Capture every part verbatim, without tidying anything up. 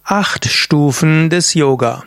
Acht Stufen des Yoga.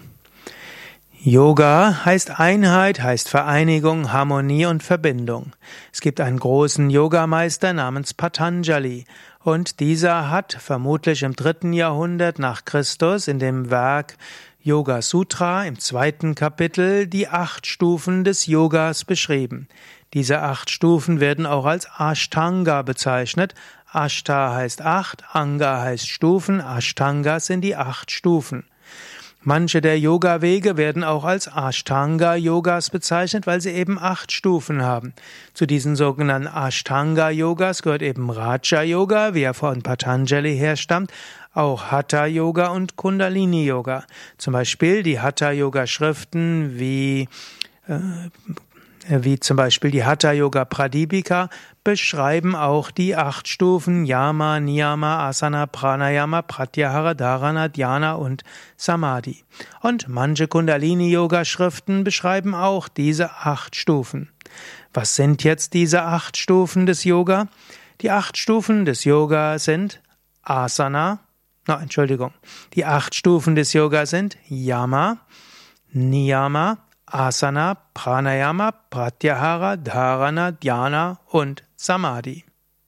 Yoga heißt Einheit, heißt Vereinigung, Harmonie und Verbindung. Es gibt einen großen Yogameister namens Patanjali und dieser hat vermutlich im dritten Jahrhundert nach Christus in dem Werk Yoga Sutra im zweiten Kapitel die acht Stufen des Yogas beschrieben. Diese acht Stufen werden auch als Ashtanga bezeichnet. Ashta heißt acht, Anga heißt Stufen, Ashtanga sind die acht Stufen. Manche der Yoga-Wege werden auch als Ashtanga-Yogas bezeichnet, weil sie eben acht Stufen haben. Zu diesen sogenannten Ashtanga-Yogas gehört eben Raja-Yoga, wie er von Patanjali herstammt, auch Hatha-Yoga und Kundalini-Yoga. Zum Beispiel die Hatha-Yoga-Schriften wie äh, wie zum Beispiel die Hatha-Yoga Pradipika, beschreiben auch die acht Stufen Yama, Niyama, Asana, Pranayama, Pratyahara, Dharana, Dhyana und Samadhi. Und manche Kundalini-Yoga-Schriften beschreiben auch diese acht Stufen. Was sind jetzt diese acht Stufen des Yoga? Die acht Stufen des Yoga sind Asana, no, Entschuldigung, die acht Stufen des Yoga sind Yama, Niyama, Asana, Pranayama, Pratyahara, Dharana, Dhyana und Samadhi.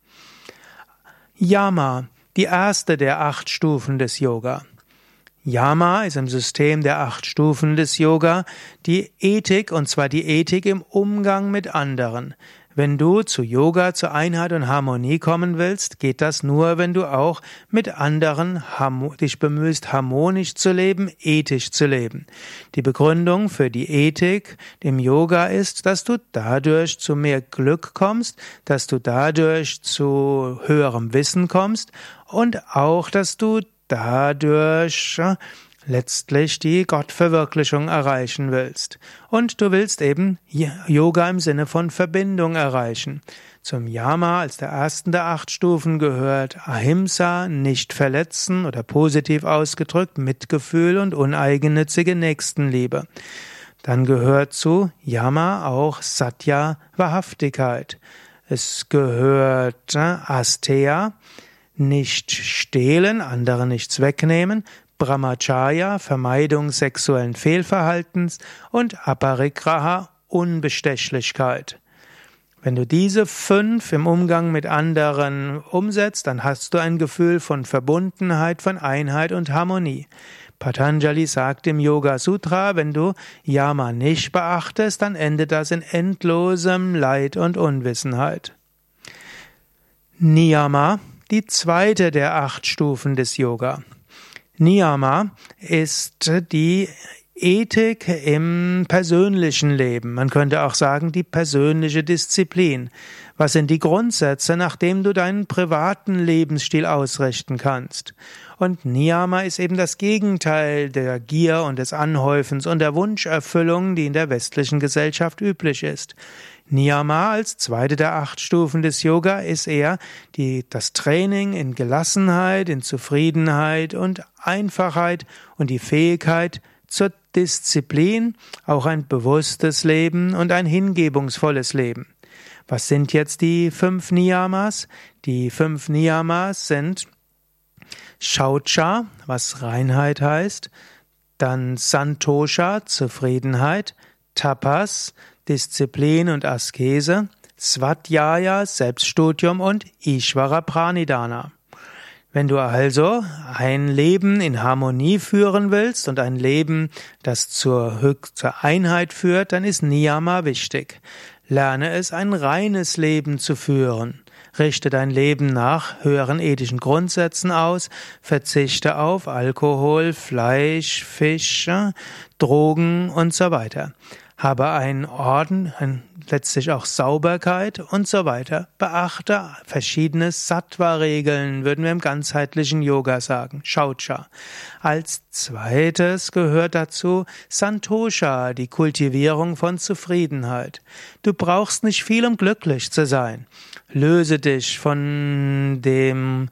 Yama, die erste der acht Stufen des Yoga. Yama ist im System der acht Stufen des Yoga die Ethik, und zwar die Ethik im Umgang mit anderen. Wenn du zu Yoga, zu Einheit und Harmonie kommen willst, geht das nur, wenn du auch mit anderen dich bemühst, harmonisch zu leben, ethisch zu leben. Die Begründung für die Ethik im Yoga ist, dass du dadurch zu mehr Glück kommst, dass du dadurch zu höherem Wissen kommst und auch, dass du dadurch letztlich die Gottverwirklichung erreichen willst. Und du willst eben Yoga im Sinne von Verbindung erreichen. Zum Yama als der ersten der acht Stufen gehört Ahimsa, nicht verletzen oder positiv ausgedrückt Mitgefühl und uneigennützige Nächstenliebe. Dann gehört zu Yama auch Satya, Wahrhaftigkeit. Es gehört Asteya, nicht stehlen, andere nichts wegnehmen, Brahmacharya, Vermeidung sexuellen Fehlverhaltens und Aparigraha, Unbestechlichkeit. Wenn du diese fünf im Umgang mit anderen umsetzt, dann hast du ein Gefühl von Verbundenheit, von Einheit und Harmonie. Patanjali sagt im Yoga Sutra, wenn du Yama nicht beachtest, dann endet das in endlosem Leid und Unwissenheit. Niyama, die zweite der acht Stufen des Yoga. Niyama ist die Ethik im persönlichen Leben. Man könnte auch sagen, die persönliche Disziplin. Was sind die Grundsätze, nach denen du deinen privaten Lebensstil ausrichten kannst? Und Niyama ist eben das Gegenteil der Gier und des Anhäufens und der Wunscherfüllung, die in der westlichen Gesellschaft üblich ist. Niyama als zweite der acht Stufen des Yoga ist eher die, das Training in Gelassenheit, in Zufriedenheit und Einfachheit und die Fähigkeit zur Disziplin, auch ein bewusstes Leben und ein hingebungsvolles Leben. Was sind jetzt die fünf Niyamas? Die fünf Niyamas sind Shaucha, was Reinheit heißt, dann Santosha, Zufriedenheit, Tapas, Disziplin und Askese, Svadhyaya, Selbststudium und Ishvara Pranidhana. Wenn du also ein Leben in Harmonie führen willst und ein Leben, das zur, zur Einheit führt, dann ist Niyama wichtig. Lerne es, ein reines Leben zu führen. Richte dein Leben nach höheren ethischen Grundsätzen aus, verzichte auf Alkohol, Fleisch, Fisch, Drogen und so weiter. Habe einen Orden, ein, letztlich auch Sauberkeit und so weiter. Beachte verschiedene Sattva-Regeln, würden wir im ganzheitlichen Yoga sagen, Shaucha. Als zweites gehört dazu Santosha, die Kultivierung von Zufriedenheit. Du brauchst nicht viel, um glücklich zu sein. Löse dich von dem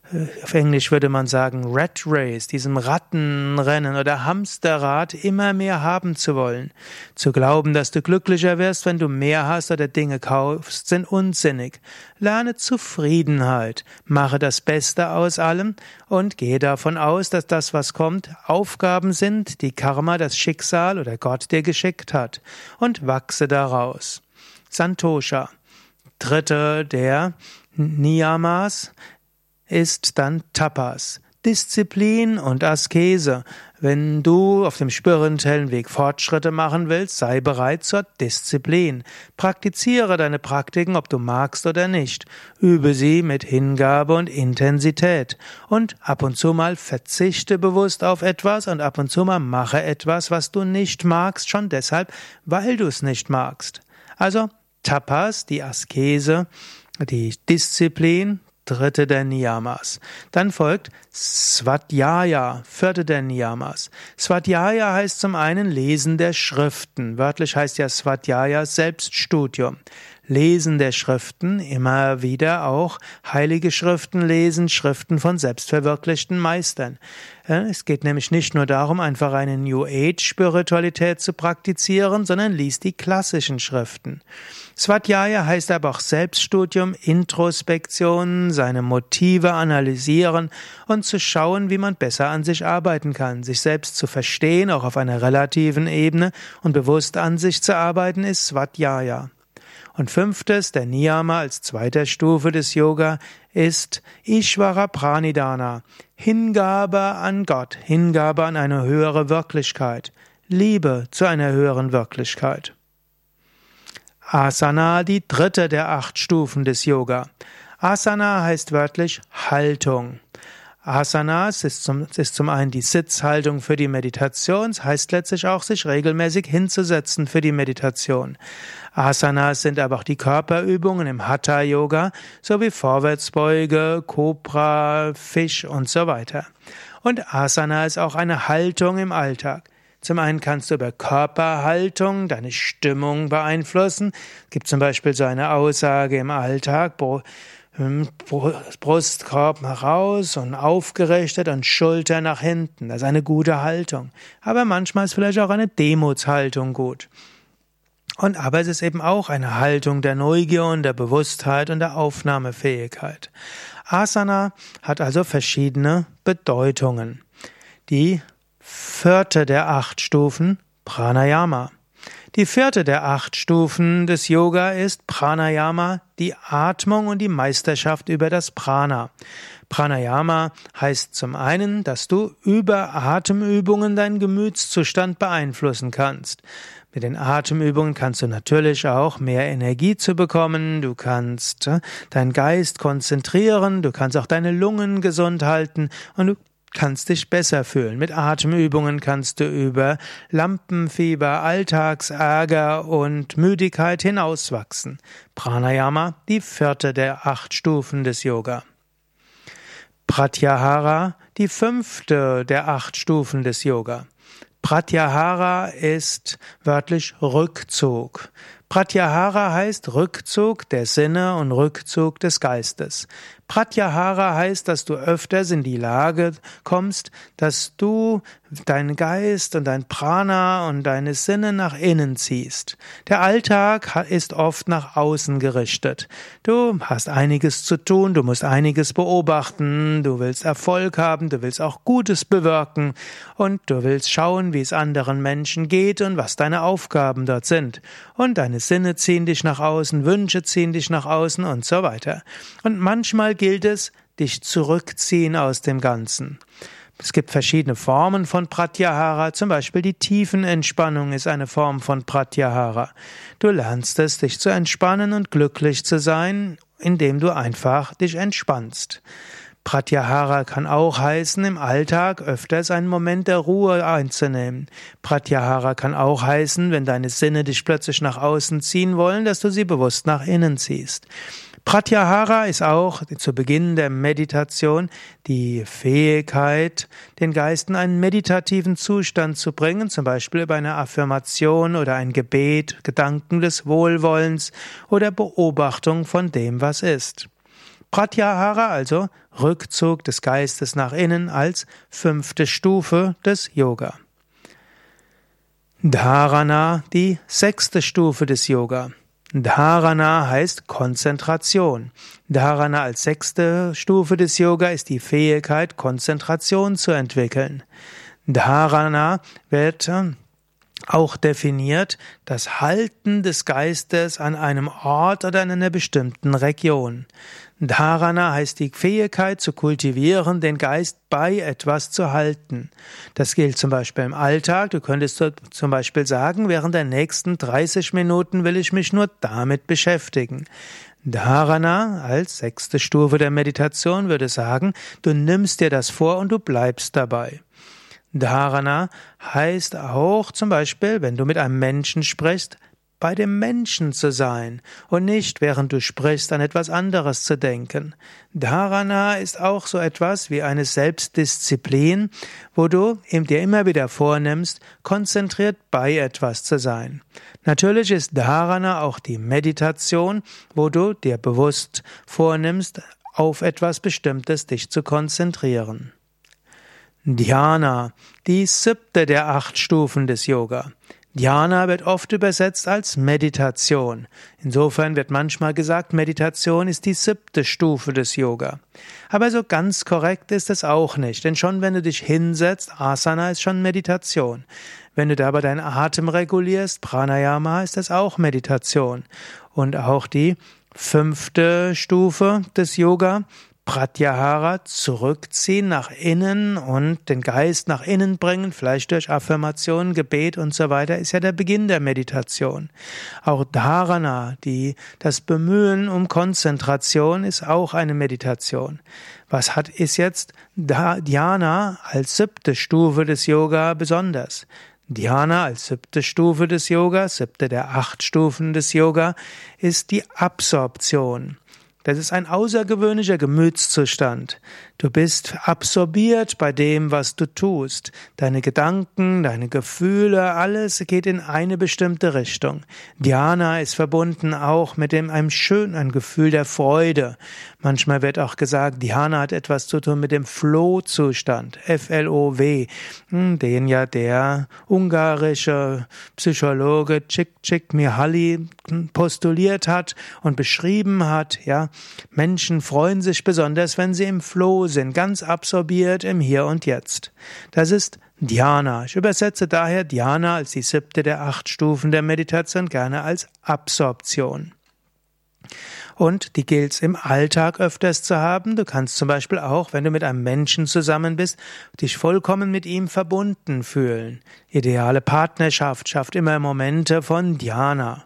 auf Englisch würde man sagen Rat Race, diesem Rattenrennen oder Hamsterrad immer mehr haben zu wollen. Zu glauben, dass du glücklicher wirst, wenn du mehr hast oder Dinge kaufst, sind unsinnig. Lerne Zufriedenheit, mache das Beste aus allem und gehe davon aus, dass das, was kommt, Aufgaben sind, die Karma, das Schicksal oder Gott dir geschickt hat, und wachse daraus. Santosha, dritte der Niyamas, ist dann Tapas, Disziplin und Askese. Wenn du auf dem spirituellen Weg Fortschritte machen willst, sei bereit zur Disziplin. Praktiziere deine Praktiken, ob du magst oder nicht. Übe sie mit Hingabe und Intensität. Und ab und zu mal verzichte bewusst auf etwas und ab und zu mal mache etwas, was du nicht magst, schon deshalb, weil du es nicht magst. Also Tapas, die Askese, die Disziplin, dritte der Niyamas. Dann folgt Svadhyaya, vierte der Niyamas. Svadhyaya heißt zum einen Lesen der Schriften. Wörtlich heißt ja Svadhyaya Selbststudium. Lesen der Schriften, immer wieder auch heilige Schriften lesen, Schriften von selbstverwirklichten Meistern. Es geht nämlich nicht nur darum, einfach eine New Age Spiritualität zu praktizieren, sondern lies die klassischen Schriften. Svadhyaya heißt aber auch Selbststudium, Introspektion, seine Motive analysieren und zu schauen, wie man besser an sich arbeiten kann. Sich selbst zu verstehen, auch auf einer relativen Ebene, und bewusst an sich zu arbeiten, ist Svadhyaya. Und fünftes, der Niyama als zweiter Stufe des Yoga, ist Ishvara Pranidhana, Hingabe an Gott, Hingabe an eine höhere Wirklichkeit, Liebe zu einer höheren Wirklichkeit. Asana, die dritte der acht Stufen des Yoga. Asana heißt wörtlich Haltung. Asanas ist zum, ist zum einen die Sitzhaltung für die Meditation, es heißt letztlich auch, sich regelmäßig hinzusetzen für die Meditation. Asanas sind aber auch die Körperübungen im Hatha-Yoga, sowie Vorwärtsbeuge, Kobra, Fisch und so weiter. Und Asana ist auch eine Haltung im Alltag. Zum einen kannst du über Körperhaltung deine Stimmung beeinflussen. Es gibt zum Beispiel so eine Aussage im Alltag, Brustkorb nach raus und aufgerichtet und Schulter nach hinten. Das ist eine gute Haltung. Aber manchmal ist vielleicht auch eine Demutshaltung gut. Und aber es ist eben auch eine Haltung der Neugier und der Bewusstheit und der Aufnahmefähigkeit. Asana hat also verschiedene Bedeutungen. Die vierte der acht Stufen, Pranayama. Die vierte der acht Stufen des Yoga ist Pranayama, die Atmung und die Meisterschaft über das Prana. Pranayama heißt zum einen, dass du über Atemübungen deinen Gemütszustand beeinflussen kannst. Mit den Atemübungen kannst du natürlich auch mehr Energie zu bekommen, du kannst deinen Geist konzentrieren, du kannst auch deine Lungen gesund halten und du kannst dich besser fühlen. Mit Atemübungen kannst du über Lampenfieber, Alltagsärger und Müdigkeit hinauswachsen. Pranayama, die vierte der acht Stufen des Yoga. Pratyahara, die fünfte der acht Stufen des Yoga. Pratyahara ist wörtlich Rückzug. Pratyahara heißt Rückzug der Sinne und Rückzug des Geistes. Pratyahara heißt, dass du öfters in die Lage kommst, dass du deinen Geist und dein Prana und deine Sinne nach innen ziehst. Der Alltag ist oft nach außen gerichtet. Du hast einiges zu tun, du musst einiges beobachten, du willst Erfolg haben, du willst auch Gutes bewirken und du willst schauen, wie es anderen Menschen geht und was deine Aufgaben dort sind. Und deine Sinne ziehen dich nach außen, Wünsche ziehen dich nach außen und so weiter. Und manchmal gilt es, dich zurückziehen aus dem Ganzen. Es gibt verschiedene Formen von Pratyahara, zum Beispiel die Tiefenentspannung ist eine Form von Pratyahara. Du lernst es, dich zu entspannen und glücklich zu sein, indem du einfach dich entspannst. Pratyahara kann auch heißen, im Alltag öfters einen Moment der Ruhe einzunehmen. Pratyahara kann auch heißen, wenn deine Sinne dich plötzlich nach außen ziehen wollen, dass du sie bewusst nach innen ziehst. Pratyahara ist auch zu Beginn der Meditation die Fähigkeit, den Geist in einen meditativen Zustand zu bringen, zum Beispiel über eine Affirmation oder ein Gebet, Gedanken des Wohlwollens oder Beobachtung von dem, was ist. Pratyahara, also Rückzug des Geistes nach innen, als fünfte Stufe des Yoga. Dharana, die sechste Stufe des Yoga. Dharana heißt Konzentration. Dharana als sechste Stufe des Yoga ist die Fähigkeit, Konzentration zu entwickeln. Dharana wird auch definiert das Halten des Geistes an einem Ort oder in einer bestimmten Region. Dharana heißt die Fähigkeit zu kultivieren, den Geist bei etwas zu halten. Das gilt zum Beispiel im Alltag. Du könntest zum Beispiel sagen, während der nächsten dreißig Minuten will ich mich nur damit beschäftigen. Dharana als sechste Stufe der Meditation würde sagen, du nimmst dir das vor und du bleibst dabei. Dharana heißt auch zum Beispiel, wenn du mit einem Menschen sprichst, bei dem Menschen zu sein und nicht, während du sprichst, an etwas anderes zu denken. Dharana ist auch so etwas wie eine Selbstdisziplin, wo du dir immer wieder vornimmst, konzentriert bei etwas zu sein. Natürlich ist Dharana auch die Meditation, wo du dir bewusst vornimmst, auf etwas Bestimmtes dich zu konzentrieren. Dhyana, die siebte der acht Stufen des Yoga. Dhyana wird oft übersetzt als Meditation. Insofern wird manchmal gesagt, Meditation ist die siebte Stufe des Yoga. Aber so ganz korrekt ist es auch nicht, denn schon wenn du dich hinsetzt, Asana ist schon Meditation. Wenn du dabei deinen Atem regulierst, Pranayama, ist das auch Meditation. Und auch die fünfte Stufe des Yoga, Pratyahara, zurückziehen nach innen und den Geist nach innen bringen, vielleicht durch Affirmation, Gebet und so weiter, ist ja der Beginn der Meditation. Auch Dharana, die, das Bemühen um Konzentration, ist auch eine Meditation. Was hat, ist jetzt Dhyana als siebte Stufe des Yoga besonders? Dhyana als siebte Stufe des Yoga, siebte der acht Stufen des Yoga, ist die Absorption. Das ist ein außergewöhnlicher Gemütszustand. Du bist absorbiert bei dem, was du tust. Deine Gedanken, deine Gefühle, alles geht in eine bestimmte Richtung. Dhyana ist verbunden auch mit dem, einem schönen, ein Gefühl der Freude. Manchmal wird auch gesagt, Dhyana hat etwas zu tun mit dem Flow-Zustand, F L O W, den ja der ungarische Psychologe Csikszentmihalyi postuliert hat und beschrieben hat. Ja, Menschen freuen sich besonders, wenn sie im Flow sind, ganz absorbiert im Hier und Jetzt. Das ist Dhyana. Ich übersetze daher Dhyana als die siebte der acht Stufen der Meditation gerne als Absorption. Und die gilt es im Alltag öfters zu haben. Du kannst zum Beispiel auch, wenn du mit einem Menschen zusammen bist, dich vollkommen mit ihm verbunden fühlen. Ideale Partnerschaft schafft immer Momente von Dhyana.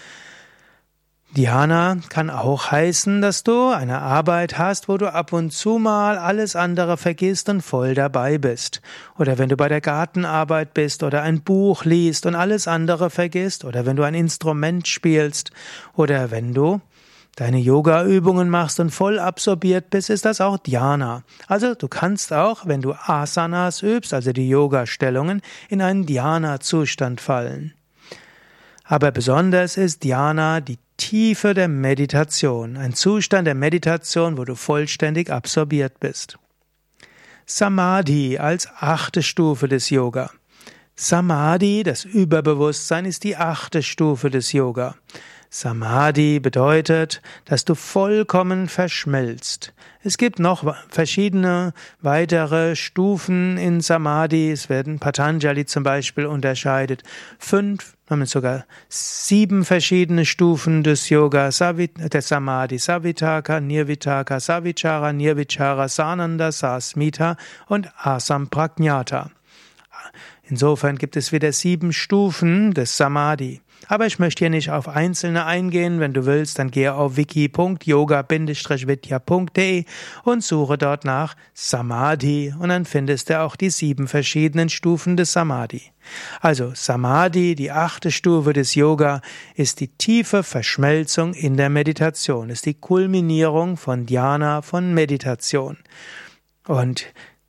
Dhyana kann auch heißen, dass du eine Arbeit hast, wo du ab und zu mal alles andere vergisst und voll dabei bist. Oder wenn du bei der Gartenarbeit bist oder ein Buch liest und alles andere vergisst. Oder wenn du ein Instrument spielst. Oder wenn du deine Yoga-Übungen machst und voll absorbiert bist, ist das auch Dhyana. Also du kannst auch, wenn du Asanas übst, also die Yoga-Stellungen, in einen Dhyana-Zustand fallen. Aber besonders ist Dhyana die Tiefe der Meditation, ein Zustand der Meditation, wo du vollständig absorbiert bist. Samadhi als achte Stufe des Yoga. Samadhi, das Überbewusstsein, ist die achte Stufe des Yoga. Samadhi bedeutet, dass du vollkommen verschmilzt. Es gibt noch verschiedene weitere Stufen in Samadhi. Es werden Patanjali zum Beispiel unterscheidet. Fünf, sogar sieben verschiedene Stufen des Yoga, der Samadhi, Savitaka, Nirvitaka, Savichara, Nirvichara, Sananda, Sasmita und Asamprajnata. Insofern gibt es wieder sieben Stufen des Samadhi. Aber ich möchte hier nicht auf einzelne eingehen. Wenn du willst, dann gehe auf wiki punkt yoga vidya punkt de und suche dort nach Samadhi und dann findest du auch die sieben verschiedenen Stufen des Samadhi. Also Samadhi, die achte Stufe des Yoga, ist die tiefe Verschmelzung in der Meditation, ist die Kulminierung von Dhyana, von Meditation. Und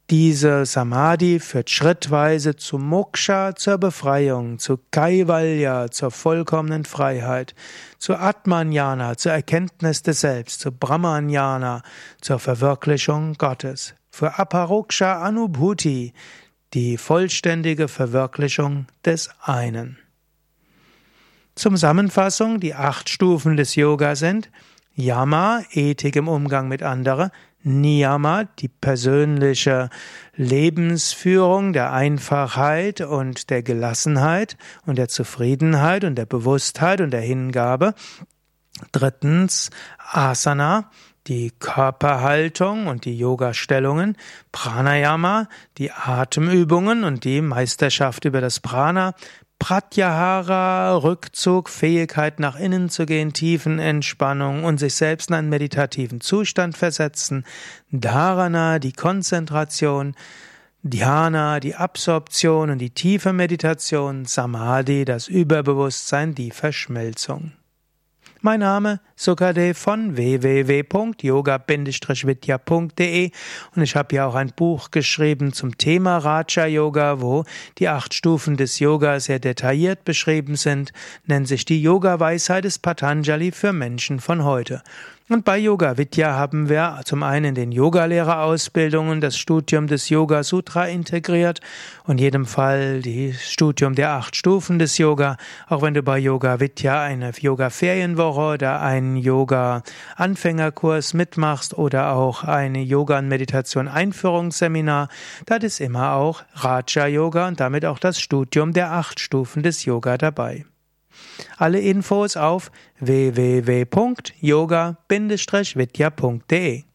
Diese Samadhi führt schrittweise zu Moksha, zur Befreiung, zu Kaivalya, zur vollkommenen Freiheit, zu Atmanjana, zur Erkenntnis des Selbst, zu Brahmanjana, zur Verwirklichung Gottes, für Aparoksha Anubhuti, die vollständige Verwirklichung des Einen. Zur Zusammenfassung, die acht Stufen des Yoga sind Yama, Ethik im Umgang mit anderen, Niyama, die persönliche Lebensführung der Einfachheit und der Gelassenheit und der Zufriedenheit und der Bewusstheit und der Hingabe. Drittens, Asana, die Körperhaltung und die Yoga-Stellungen. Pranayama, die Atemübungen und die Meisterschaft über das Prana. Pratyahara, Rückzug, Fähigkeit nach innen zu gehen, Tiefenentspannung und sich selbst in einen meditativen Zustand versetzen. Dharana, die Konzentration. Dhyana, die Absorption und die tiefe Meditation. Samadhi, das Überbewusstsein, die Verschmelzung. Mein Name Sukadev von w w w punkt yoga Bindestrich vidya punkt de und ich habe ja auch ein Buch geschrieben zum Thema Raja Yoga, wo die acht Stufen des Yoga sehr detailliert beschrieben sind, nennt sich die Yoga-Weisheit des Patanjali für Menschen von heute. Und bei Yoga Vidya haben wir zum einen in den Yogalehrerausbildungen das Studium des Yoga Sutra integriert und in jedem Fall das Studium der acht Stufen des Yoga. Auch wenn du bei Yoga Vidya eine Yoga-Ferienwoche oder einen Yoga-Anfängerkurs mitmachst oder auch eine Yoga- und Meditation-Einführungsseminar, da ist immer auch Raja Yoga und damit auch das Studium der acht Stufen des Yoga dabei. Alle Infos auf w w w punkt yoga Bindestrich vidya punkt de